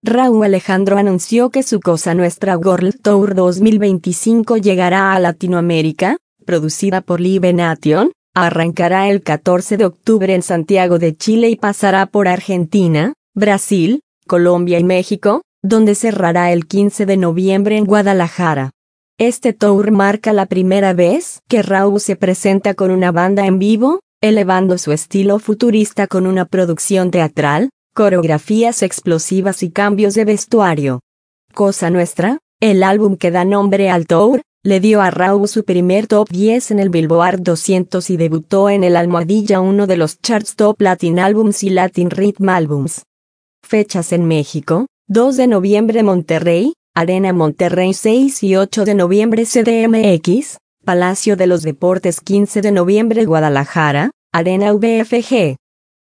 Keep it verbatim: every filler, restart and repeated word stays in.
Rauw Alejandro anunció que su Cosa Nuestra World Tour dos mil veinticinco llegará a Latinoamérica, producida por Live Nation, arrancará el catorce de octubre en Santiago de Chile y pasará por Argentina, Brasil, Colombia y México, donde cerrará el quince de noviembre en Guadalajara. Este tour marca la primera vez que Rauw se presenta con una banda en vivo, elevando su estilo futurista con una producción teatral, coreografías explosivas y cambios de vestuario. Cosa Nuestra, el álbum que da nombre al tour, le dio a Rauw su primer top diez en el Billboard doscientos y debutó en el almohadilla uno de los charts Top Latin Albums y Latin Rhythm Albums. Fechas en México: dos de noviembre Monterrey, Arena Monterrey seis y ocho de noviembre C D M X, Palacio de los Deportes quince de noviembre Guadalajara, Arena V F G.